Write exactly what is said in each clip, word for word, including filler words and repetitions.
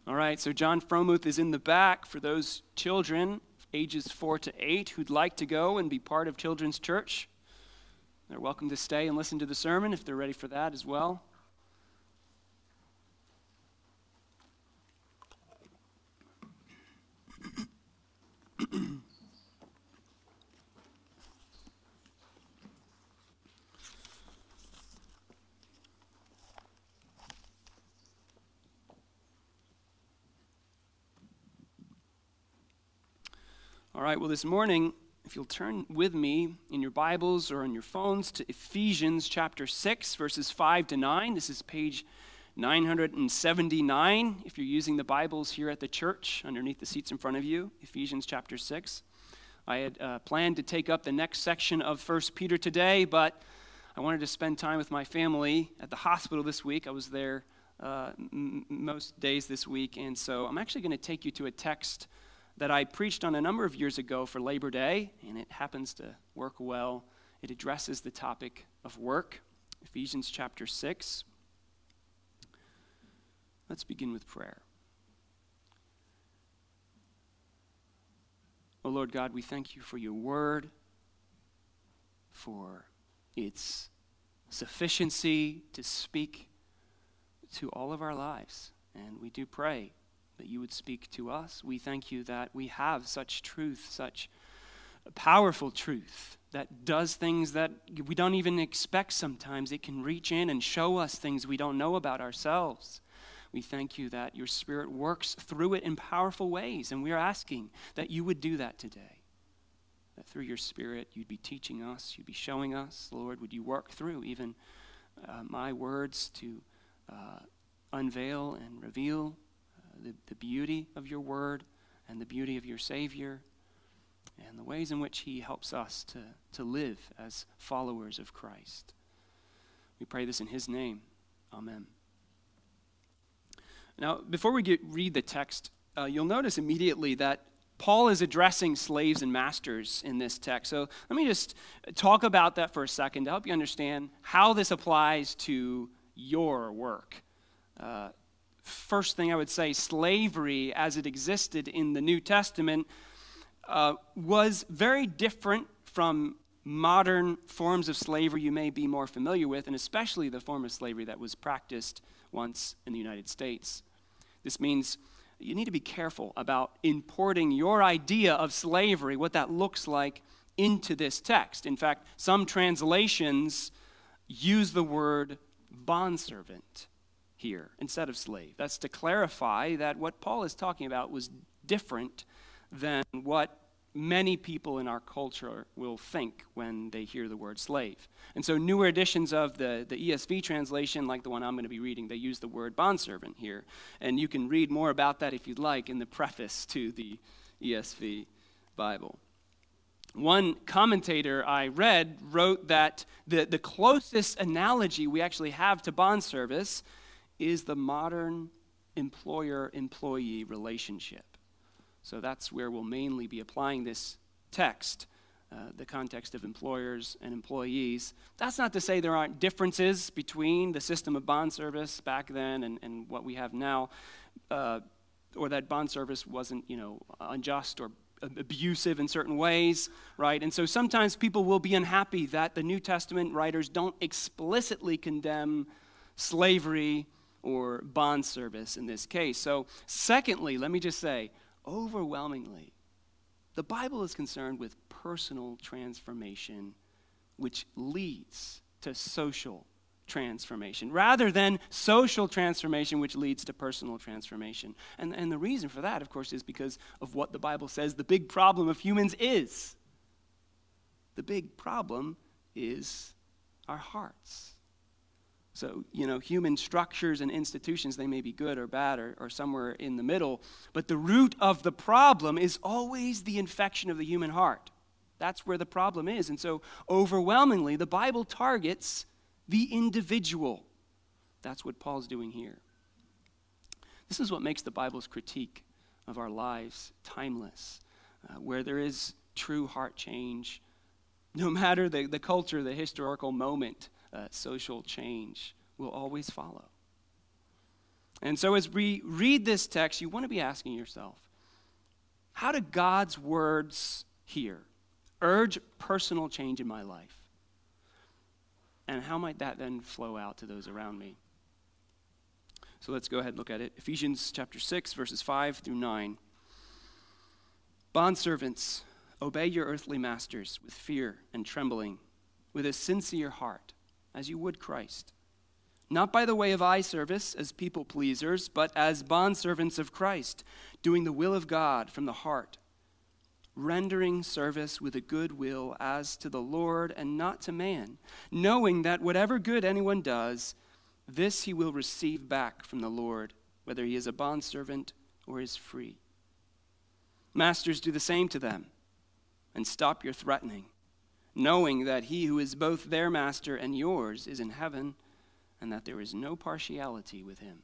All right, so John Fromuth is in the back for those children ages four to eight who'd like to go and be part of Children's Church. They're welcome to stay and listen to the sermon if they're ready for that as well. All right, well, this morning, if you'll turn with me in your Bibles or on your phones to Ephesians chapter six, verses five to nine. This is page nine hundred seventy-nine, if you're using the Bibles here at the church, underneath the seats in front of you, Ephesians chapter six. I had uh, planned to take up the next section of First Peter today, but I wanted to spend time with my family at the hospital this week. I was there uh, m- most days this week, and so I'm actually going to take you to a text that I preached on a number of years ago for Labor Day, and it happens to work well. It addresses the topic of work, Ephesians chapter six. Let's begin with prayer. Oh Lord God, we thank you for your word, for its sufficiency to speak to all of our lives, and we do pray that you would speak to us. We thank you that we have such truth, such powerful truth that does things that we don't even expect sometimes. It can reach in and show us things we don't know about ourselves. We thank you that your Spirit works through it in powerful ways, and we are asking that you would do that today. That through your Spirit you'd be teaching us, you'd be showing us. Lord, would you work through even uh, my words to uh, unveil and reveal The, the beauty of your word and the beauty of your Savior and the ways in which he helps us to, to live as followers of Christ. We pray this in his name. Amen. Now, before we get, read the text, uh, you'll notice immediately that Paul is addressing slaves and masters in this text. So let me just talk about that for a second to help you understand how this applies to your work. Uh, First thing I would say, slavery as it existed in the New Testament uh, was very different from modern forms of slavery you may be more familiar with, and especially the form of slavery that was practiced once in the United States. This means you need to be careful about importing your idea of slavery, what that looks like, into this text. In fact, some translations use the word bondservant here instead of slave. That's to clarify that what Paul is talking about was different than what many people in our culture will think when they hear the word slave. And so newer editions of the, the E S V translation, like the one I'm going to be reading, they use the word bondservant here. And you can read more about that if you'd like in the preface to the E S V Bible. One commentator I read wrote that the, the closest analogy we actually have to bond service is the modern employer-employee relationship. So that's where we'll mainly be applying this text, uh, the context of employers and employees. That's not to say there aren't differences between the system of bond service back then and, and what we have now, uh, or that bond service wasn't, you know, unjust or abusive in certain ways, right? And so sometimes people will be unhappy that the New Testament writers don't explicitly condemn slavery or bond service in this case. So secondly, let me just say, overwhelmingly, the Bible is concerned with personal transformation, which leads to social transformation, rather than social transformation, which leads to personal transformation. And, and the reason for that, of course, is because of what the Bible says the big problem of humans is. The big problem is our hearts. So, you know, human structures and institutions, they may be good or bad or, or somewhere in the middle, but the root of the problem is always the infection of the human heart. That's where the problem is. And so, overwhelmingly, the Bible targets the individual. That's what Paul's doing here. This is what makes the Bible's critique of our lives timeless, uh, where there is true heart change, no matter the, the culture, the historical moment. Uh, social change will always follow. And so as we read this text, you want to be asking yourself, how do God's words here urge personal change in my life? And how might that then flow out to those around me? So let's go ahead and look at it. Ephesians chapter six, verses five through nine. Bondservants, obey your earthly masters with fear and trembling, with a sincere heart, as you would Christ. Not by the way of eye service as people pleasers, but as bondservants of Christ, doing the will of God from the heart, rendering service with a good will as to the Lord and not to man, knowing that whatever good anyone does, this he will receive back from the Lord, whether he is a bondservant or is free. Masters, do the same to them, and stop your threatening, knowing that he who is both their master and yours is in heaven, and that there is no partiality with him.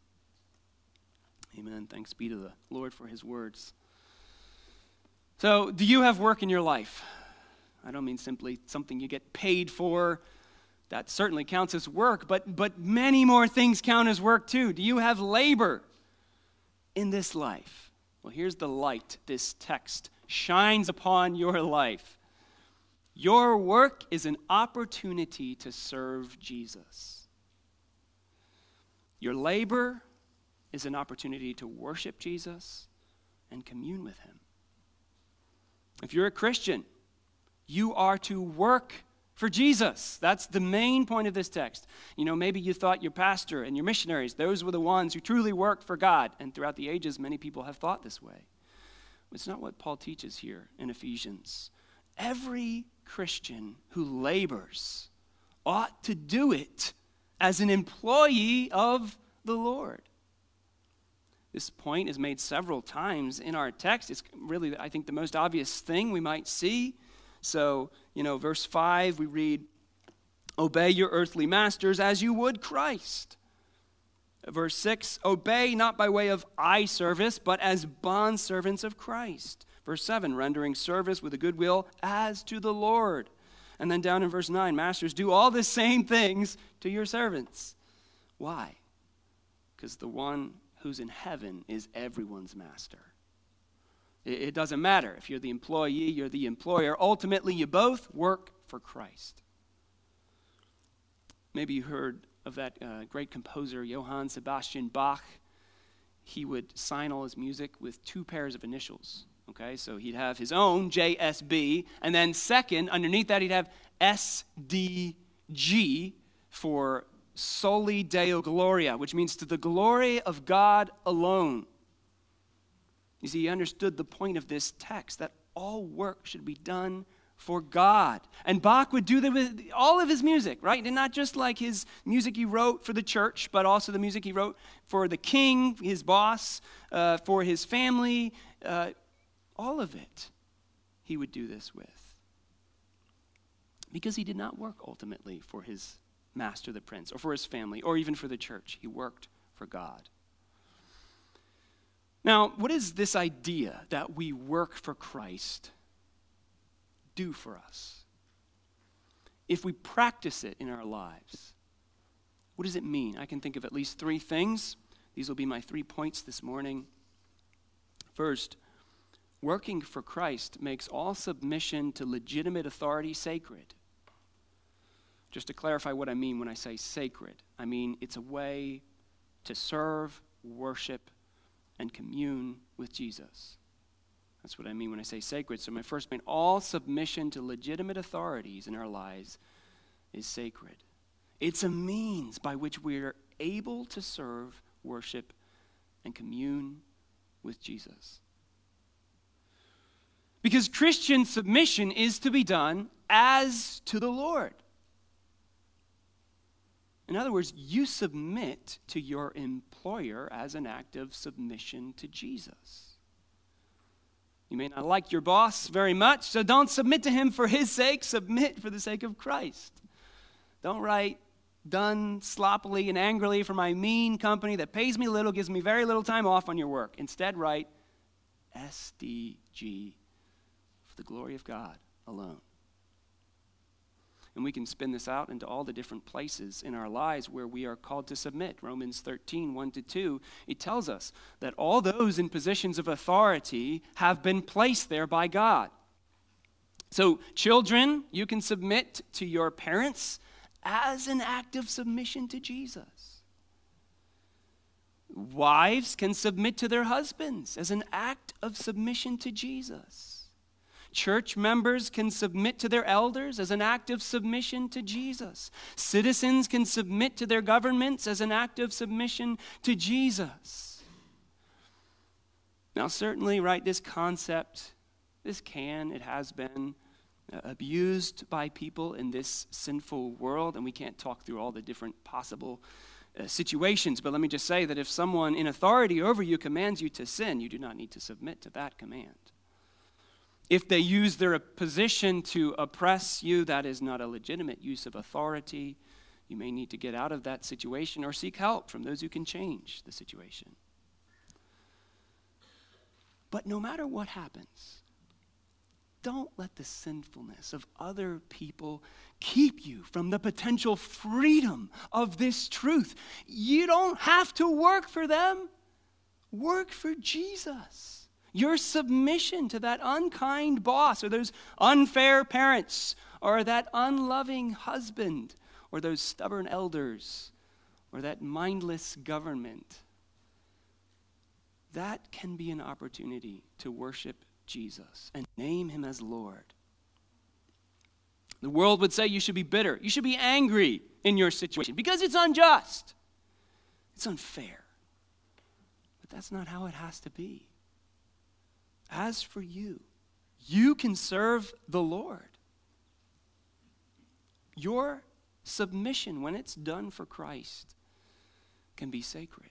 Amen. Thanks be to the Lord for his words. So, do you have work in your life? I don't mean simply something you get paid for. That certainly counts as work, but, but many more things count as work too. Do you have labor in this life? Well, here's the light this text shines upon your life. Your work is an opportunity to serve Jesus. Your labor is an opportunity to worship Jesus and commune with him. If you're a Christian, you are to work for Jesus. That's the main point of this text. You know, maybe you thought your pastor and your missionaries, those were the ones who truly worked for God. And throughout the ages, many people have thought this way. It's not what Paul teaches here in Ephesians. Every Christian who labors ought to do it as an employee of the Lord. This point is made several times in our text. It's really, I think, the most obvious thing we might see. So, you know, verse five, we read, obey your earthly masters as you would Christ. Verse six, obey not by way of eye service, but as bondservants of Christ. Verse seven, rendering service with a good will as to the Lord. And then down in verse nine, masters, do all the same things to your servants. Why? Because the one who's in heaven is everyone's master. It doesn't matter if you're the employee, you're the employer. Ultimately, you both work for Christ. Maybe you heard of that uh, great composer, Johann Sebastian Bach. He would sign all his music with two pairs of initials. Okay, so he'd have his own, J S B, and then second, underneath that, he'd have S D G for Soli Deo Gloria, which means to the glory of God alone. You see, he understood the point of this text, that all work should be done for God. And Bach would do that with all of his music, right? And not just like his music he wrote for the church, but also the music he wrote for the king, his boss, uh, for his family, uh, all of it he would do this with. Because he did not work ultimately for his master, the prince, or for his family, or even for the church. He worked for God. Now, what does this idea that we work for Christ do for us? If we practice it in our lives, what does it mean? I can think of at least three things. These will be my three points this morning. First, working for Christ makes all submission to legitimate authority sacred. Just to clarify what I mean when I say sacred, I mean it's a way to serve, worship, and commune with Jesus. That's what I mean when I say sacred. So my first point, all submission to legitimate authorities in our lives is sacred. It's a means by which we are able to serve, worship, and commune with Jesus. Because Christian submission is to be done as to the Lord. In other words, you submit to your employer as an act of submission to Jesus. You may not like your boss very much, so don't submit to him for his sake. Submit for the sake of Christ. Don't write, done sloppily and angrily for my mean company that pays me little, gives me very little time off on your work. Instead, write S D G for the glory of God alone. And we can spin this out into all the different places in our lives where we are called to submit. Romans thirteen, one to two, it tells us that all those in positions of authority have been placed there by God. So children, you can submit to your parents as an act of submission to Jesus. Wives can submit to their husbands as an act of submission to Jesus. Church members can submit to their elders as an act of submission to Jesus. Citizens can submit to their governments as an act of submission to Jesus. Now, certainly, right, this concept, this can, it has been uh, abused by people in this sinful world, and we can't talk through all the different possible uh, situations, but let me just say that if someone in authority over you commands you to sin, you do not need to submit to that command. If they use their position to oppress you, that is not a legitimate use of authority. You may need to get out of that situation or seek help from those who can change the situation. But no matter what happens, don't let the sinfulness of other people keep you from the potential freedom of this truth. You don't have to work for them. Work for Jesus. Your submission to that unkind boss or those unfair parents or that unloving husband or those stubborn elders or that mindless government, that can be an opportunity to worship Jesus and name him as Lord. The world would say you should be bitter. You should be angry in your situation because it's unjust. It's unfair. But that's not how it has to be. As for you, you can serve the Lord. Your submission, when it's done for Christ, can be sacred.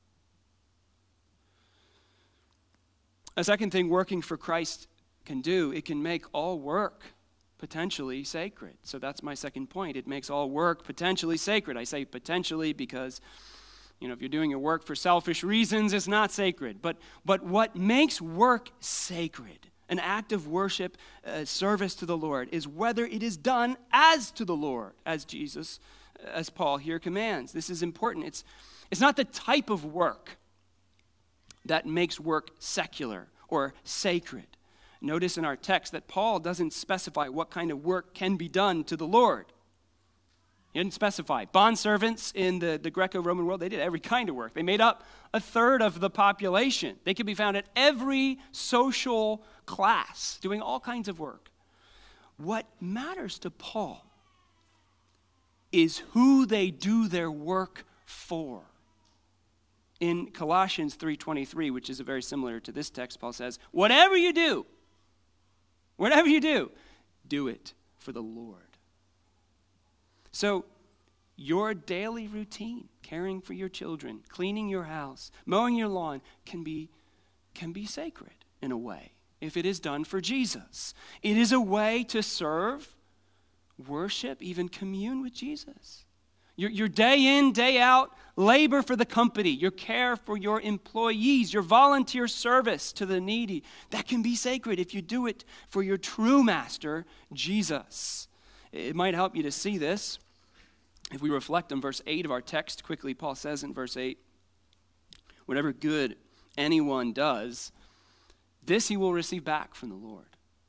A second thing working for Christ can do, it can make all work potentially sacred. So that's my second point. It makes all work potentially sacred. I say potentially because You know, if you're doing your work for selfish reasons, it's not sacred. But, but what makes work sacred, an act of worship, uh, service to the Lord, is whether it is done as to the Lord, as Jesus, as Paul here commands. This is important. It's, it's not the type of work that makes work secular or sacred. Notice in our text that Paul doesn't specify what kind of work can be done to the Lord. He didn't specify. Bondservants in the, the Greco-Roman world, they did every kind of work. They made up a third of the population. They could be found at every social class, doing all kinds of work. What matters to Paul is who they do their work for. In Colossians three twenty-three, which is very similar to this text, Paul says, whatever you do, whatever you do, do it for the Lord. So your daily routine, caring for your children, cleaning your house, mowing your lawn, can be, can be sacred in a way if it is done for Jesus. It is a way to serve, worship, even commune with Jesus. Your, your day in, day out, labor for the company, your care for your employees, your volunteer service to the needy, that can be sacred if you do it for your true master, Jesus. It might help you to see this. If we reflect on verse eight of our text quickly, Paul says in verse eight, whatever good anyone does, this he will receive back from the Lord.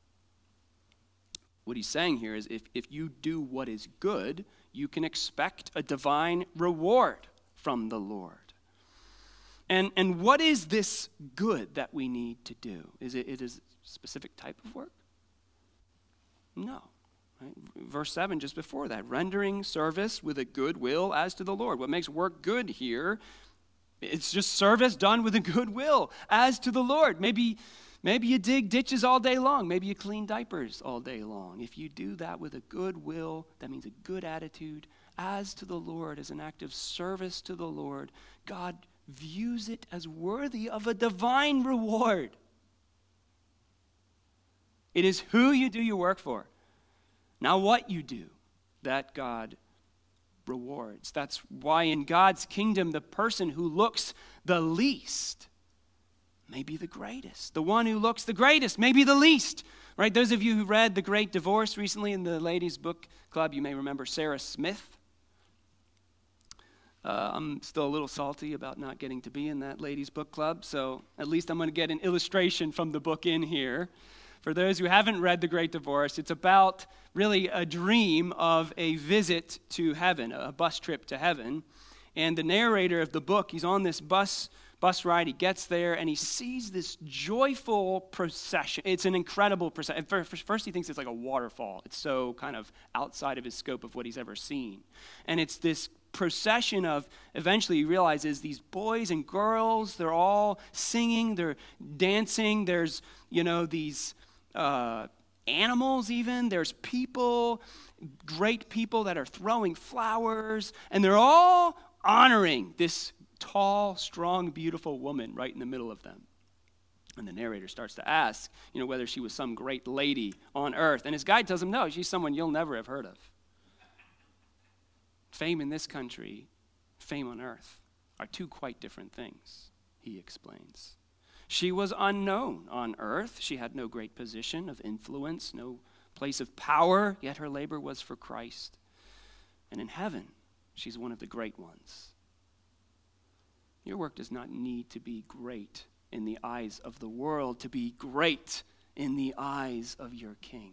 What he's saying here is if, if you do what is good, you can expect a divine reward from the Lord. And, and what is this good that we need to do? Is it, it is a specific type of work? No. Right? Verse seven, just before that, rendering service with a good will as to the Lord. What makes work good here, it's just service done with a good will as to the Lord. Maybe, maybe you dig ditches all day long. Maybe you clean diapers all day long. If you do that with a good will, that means a good attitude as to the Lord, as an act of service to the Lord, God views it as worthy of a divine reward. It is who you do your work for. Now what you do, that God rewards. That's why in God's kingdom, the person who looks the least, may be the greatest. The one who looks the greatest may be the least. Right? Those of you who read The Great Divorce recently in the ladies' book club, you may remember Sarah Smith. Uh, I'm still a little salty about not getting to be in that ladies' book club, so at least I'm going to get an illustration from the book in here. For those who haven't read The Great Divorce, it's about really a dream of a visit to heaven, a bus trip to heaven. And the narrator of the book, he's on this bus bus ride, he gets there, and he sees this joyful procession. It's an incredible procession. First he thinks it's like a waterfall. It's so kind of outside of his scope of what he's ever seen. And it's this procession of, eventually he realizes these boys and girls, they're all singing, they're dancing, there's, you know, these uh, animals even, there's people, great people that are throwing flowers, and they're all honoring this tall, strong, beautiful woman right in the middle of them. And the narrator starts to ask, you know, whether she was some great lady on earth. And his guide tells him, no, she's someone you'll never have heard of. Fame in this country, fame on earth are two quite different things, he explains. She was unknown on earth. She had no great position of influence, no place of power, yet her labor was for Christ. And in heaven, she's one of the great ones. Your work does not need to be great in the eyes of the world, to be great in the eyes of your King.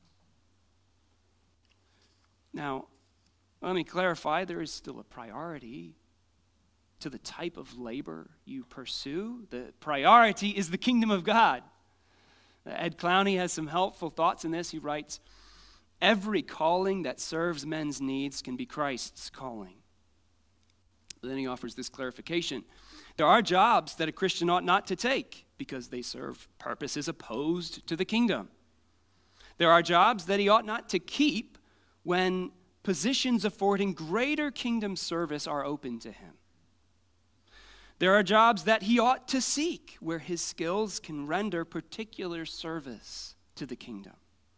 Now, let me clarify, there is still a priority to the type of labor you pursue. The priority is the kingdom of God. Ed Clowney has some helpful thoughts in this. He writes, every calling that serves men's needs can be Christ's calling. But then he offers this clarification. There are jobs that a Christian ought not to take because they serve purposes opposed to the kingdom. There are jobs that he ought not to keep when positions affording greater kingdom service are open to him. There are jobs that he ought to seek where his skills can render particular service to the kingdom.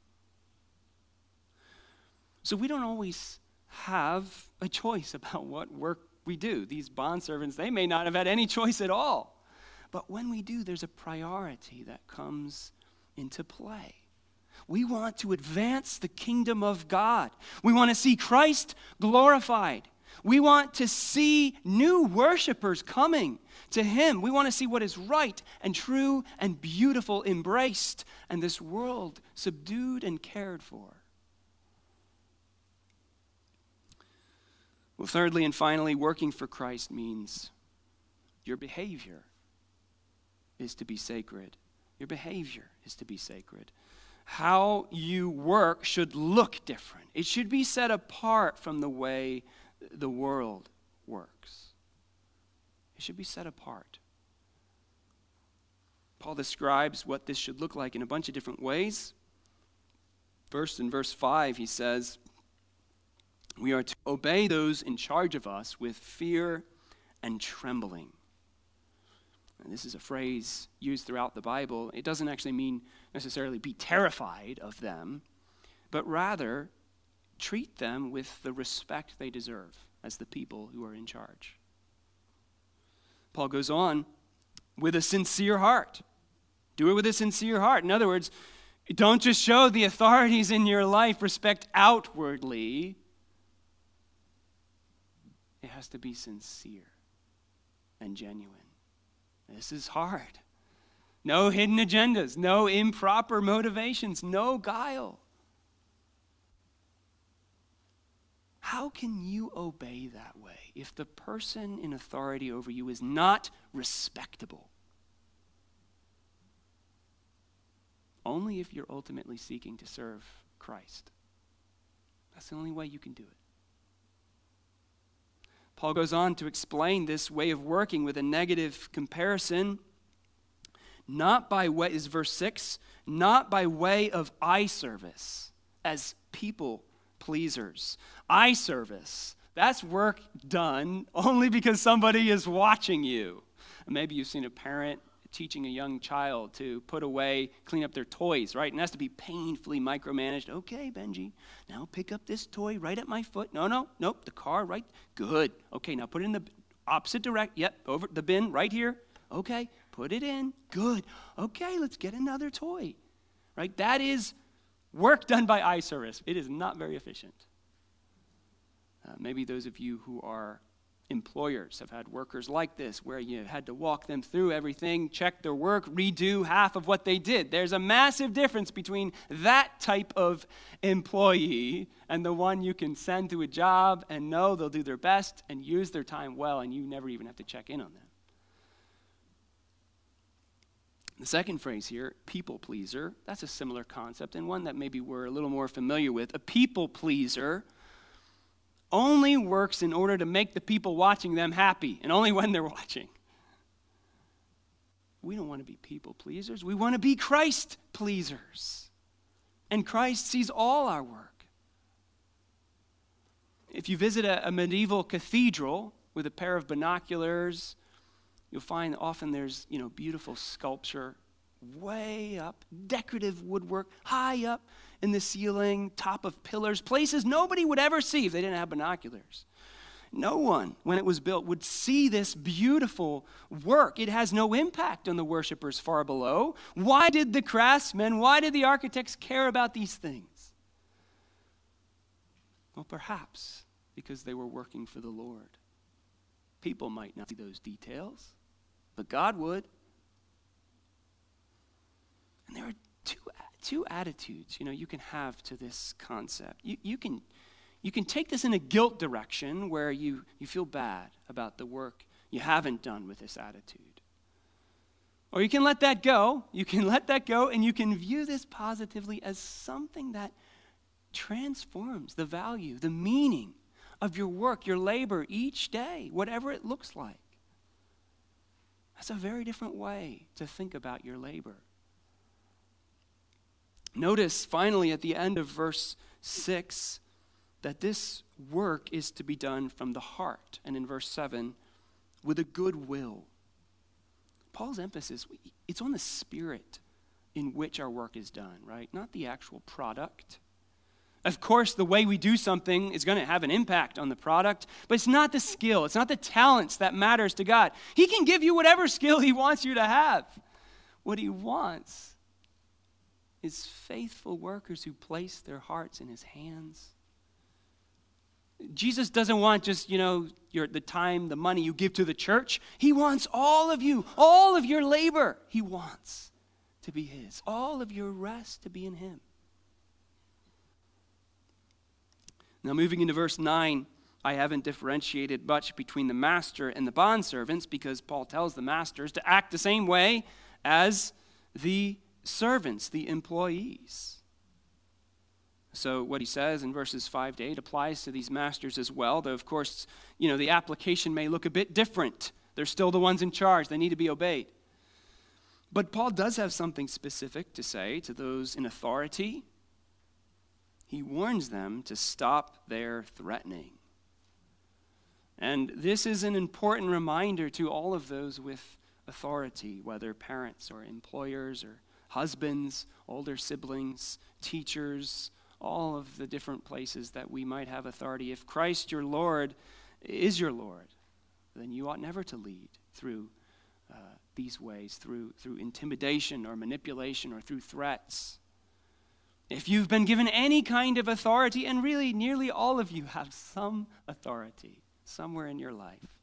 So we don't always have a choice about what work we do. These bondservants, they may not have had any choice at all. But when we do, there's a priority that comes into play. We want to advance the kingdom of God. We want to see Christ glorified. We want to see new worshipers coming to him. We want to see what is right and true and beautiful embraced, and this world subdued and cared for. Well, thirdly and finally, working for Christ means your behavior is to be sacred. Your behavior is to be sacred. How you work should look different. It should be set apart from the way the world works. It should be set apart. Paul describes what this should look like in a bunch of different ways. First, in verse five, he says, we are to obey those in charge of us with fear and trembling. And this is a phrase used throughout the Bible. It doesn't actually mean necessarily be terrified of them, but rather treat them with the respect they deserve as the people who are in charge. Paul goes on, with a sincere heart. Do it with a sincere heart. In other words, don't just show the authorities in your life respect outwardly. It has to be sincere and genuine. This is hard. No hidden agendas, no improper motivations, no guile. How can you obey that way if the person in authority over you is not respectable? Only if you're ultimately seeking to serve Christ. That's the only way you can do it. Paul goes on to explain this way of working with a negative comparison, not by way, is verse six, not by way of eye service as people pleasers. Eye service, that's work done only because somebody is watching you. Maybe you've seen a parent teaching a young child to put away, clean up their toys, right? And it has to be painfully micromanaged. Okay, Benji, now pick up this toy right at my foot. No, no, nope, the car, right? Good. Okay, now put it in the opposite direct. Yep, over the bin right here. Okay, Put it in. Good. Okay, let's get another toy. Right? That is work done by eye service. It is not very efficient. Uh, maybe those of you who are employers have had workers like this, where you had to walk them through everything, check their work, redo half of what they did. There's a massive difference between that type of employee and the one you can send to a job and know they'll do their best and use their time well, and you never even have to check in on them. The second phrase here, people pleaser, that's a similar concept and one that maybe we're a little more familiar with. A people pleaser only works in order to make the people watching them happy, and only when they're watching. We don't want to be people pleasers. We want to be Christ pleasers. And Christ sees all our work. If you visit a, a medieval cathedral with a pair of binoculars, you'll find often there's, you know, beautiful sculpture way up, decorative woodwork high up in the ceiling, top of pillars, places nobody would ever see if they didn't have binoculars. No one, when it was built, would see this beautiful work. It has no impact on the worshipers far below. Why did the craftsmen, why did the architects care about these things? Well, perhaps because they were working for the Lord. People might not see those details, but God would. And there are two, two attitudes, you know, you can have to this concept. You, you can, you can take this in a guilt direction where you, you feel bad about the work you haven't done with this attitude. Or you can let that go. You can let that go, and you can view this positively as something that transforms the value, the meaning of your work, your labor each day, whatever it looks like. That's a very different way to think about your labor. Notice finally at the end of verse six that this work is to be done from the heart. And in verse seven, with a good will. Paul's emphasis, it's on the spirit in which our work is done, right? Not the actual product. Of course, the way we do something is going to have an impact on the product, but it's not the skill, it's not the talents that matters to God. He can give you whatever skill he wants you to have. What he wants is faithful workers who place their hearts in his hands. Jesus doesn't want just, you know, your, the time, the money you give to the church. He wants all of you, all of your labor. He wants to be his. All of your rest to be in him. Now moving into verse nine, I haven't differentiated much between the master and the bondservants because Paul tells the masters to act the same way as the servants, the employees. So what he says in verses five to eight applies to these masters as well, though of course, you know, the application may look a bit different. They're still the ones in charge. They need to be obeyed. But Paul does have something specific to say to those in authority. He warns them to stop their threatening. And this is an important reminder to all of those with authority, whether parents or employers or husbands, older siblings, teachers, all of the different places that we might have authority. If Christ your Lord is your Lord, then you ought never to lead through uh, these ways, through, through intimidation or manipulation or through threats. If you've been given any kind of authority, and really nearly all of you have some authority somewhere in your life,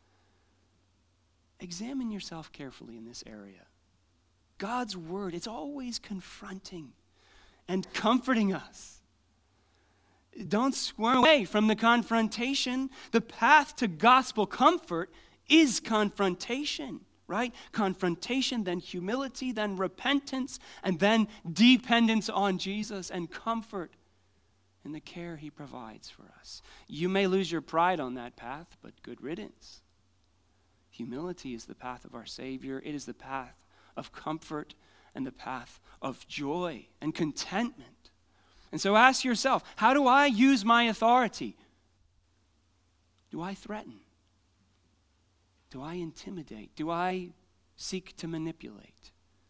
examine yourself carefully in this area. God's word, it's always confronting and comforting us. Don't squirm away from the confrontation. The path to gospel comfort is confrontation, right? Confrontation, then humility, then repentance, and then dependence on Jesus and comfort in the care he provides for us. You may lose your pride on that path, but good riddance. Humility is the path of our Savior. It is the path of comfort and the path of joy and contentment. And so ask yourself, how do I use my authority? Do I threaten? Do I intimidate? Do I seek to manipulate?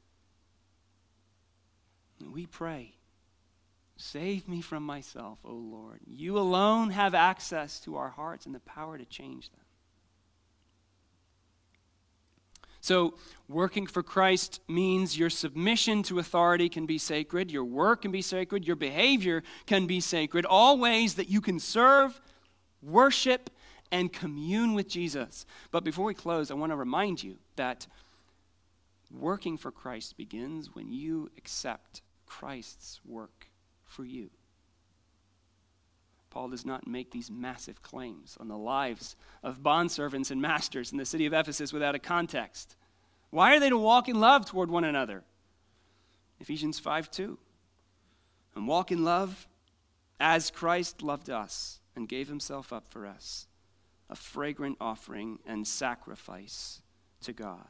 And we pray, save me from myself, O Lord. You alone have access to our hearts and the power to change them. So working for Christ means your submission to authority can be sacred, your work can be sacred, your behavior can be sacred, all ways that you can serve, worship, and commune with Jesus. But before we close, I want to remind you that working for Christ begins when you accept Christ's work for you. Paul does not make these massive claims on the lives of bondservants and masters in the city of Ephesus without a context. Why are they to walk in love toward one another? Ephesians five two. And walk in love as Christ loved us and gave himself up for us, a fragrant offering and sacrifice to God.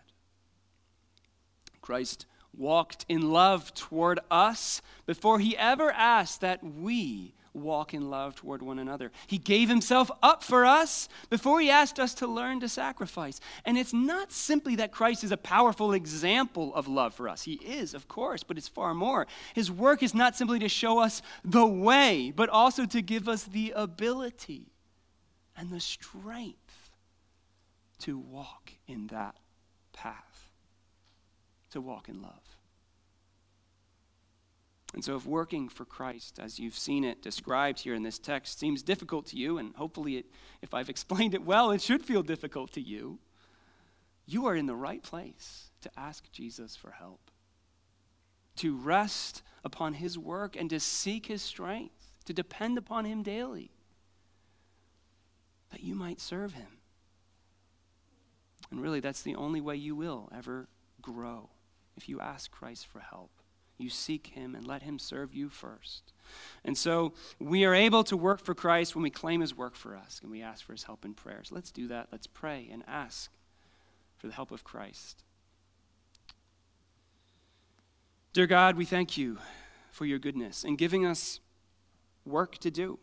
Christ walked in love toward us before he ever asked that we walk in love toward one another. He gave himself up for us before he asked us to learn to sacrifice. And it's not simply that Christ is a powerful example of love for us. He is, of course, but it's far more. His work is not simply to show us the way, but also to give us the ability and the strength to walk in that path, to walk in love. And so if working for Christ, as you've seen it described here in this text, seems difficult to you, and hopefully it, if I've explained it well, it should feel difficult to you, you are in the right place to ask Jesus for help, to rest upon his work and to seek his strength, to depend upon him daily, that you might serve him. And really, that's the only way you will ever grow, if you ask Christ for help. You seek him and let him serve you first. And so we are able to work for Christ when we claim his work for us and we ask for his help in prayers. Let's do that. Let's pray and ask for the help of Christ. Dear God, we thank you for your goodness in giving us work to do.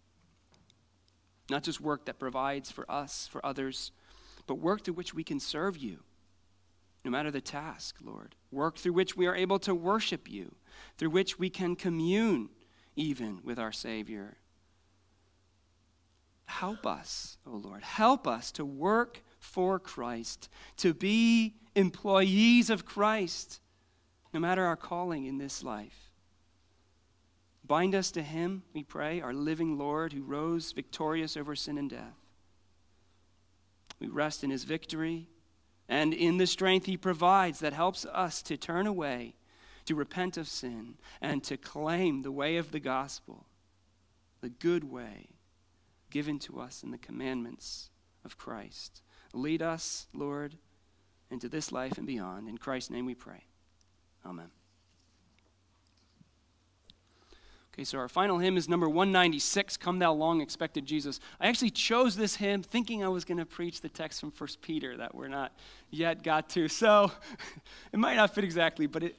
Not just work that provides for us, for others, but work through which we can serve you. No matter the task, Lord. Work through which we are able to worship you, through which we can commune even with our Savior. Help us, O Lord, help us to work for Christ, to be employees of Christ, no matter our calling in this life. Bind us to him, we pray, our living Lord who rose victorious over sin and death. We rest in his victory and in the strength he provides that helps us to turn away, to repent of sin, and to claim the way of the gospel, the good way given to us in the commandments of Christ. Lead us, Lord, into this life and beyond. In Christ's name we pray. Amen. Okay, so our final hymn is number one ninety-six, Come Thou Long Expected Jesus. I actually chose this hymn thinking I was going to preach the text from First Peter that we're not yet got to. So it might not fit exactly, but it,